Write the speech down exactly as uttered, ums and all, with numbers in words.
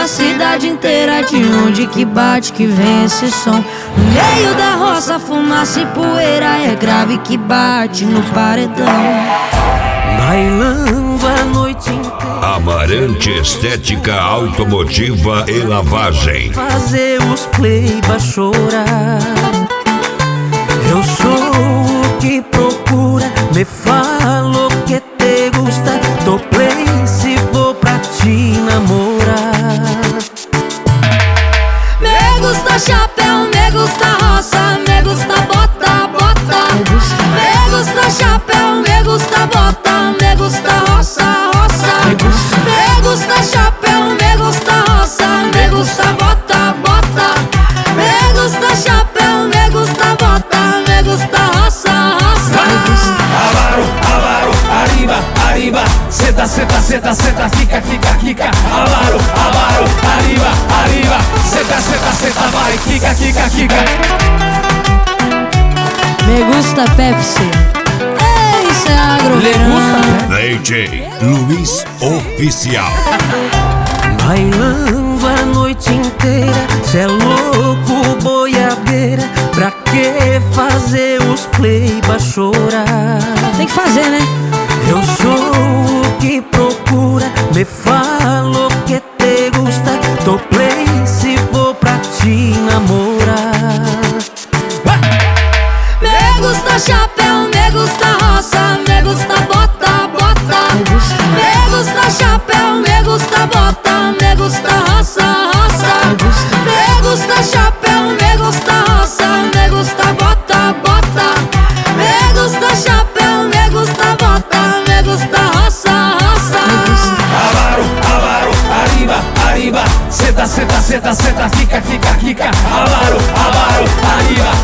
a cidade inteira. De onde que bate que vem esse som? No meio da roça, fumaça e poeira. É grave que bate no paredão. Bailando a noite inteira. Amarante Estética Automotiva e Lavagem. Fazer os pleiba chorar. Eu sou o que procura. Me falo que te gusta. Tô play se vou pra te namorar. Me gusta chapéu, me gusta roça, me gusta bota, bota. Me gusta chapéu, me gusta bota, me gusta roça, roça. Me gusta chapéu, me gusta roça, me gusta bota, bota. Me gusta chapéu, me gusta bota, me gusta roça, roça. Avaro, avaro, arriba, arriba. Seta, seta, seta, seta, fica, fica, fica. Avaro, avaro, arriba, arriba. Seta, seta, seta, vai, fica, fica, fica. Me gusta Pepsi. Ei, isso é agroverão. D J Luiz Oficial. Bailando a noite inteira. Cê é louco, boiadeira. Pra que fazer os pleiba chorar? Tem que fazer, né? Eu sou o que procura. Me falo que te gusta. Tô play se vou pra te namorar. Me gusta chapéu, me gusta roça, me gusta bota, bota. Me gusta chapéu, me gusta bota, me gusta roça, roça. Me gusta chapéu, me gusta roça, me gusta bota, bota. Me gusta chapéu, me gusta bota, me gusta roça, roça. Avaro, avaro, arriba, arriba. Seta, seta, seta, seta, fica, fica, fica. Avaro, avaro, arriba,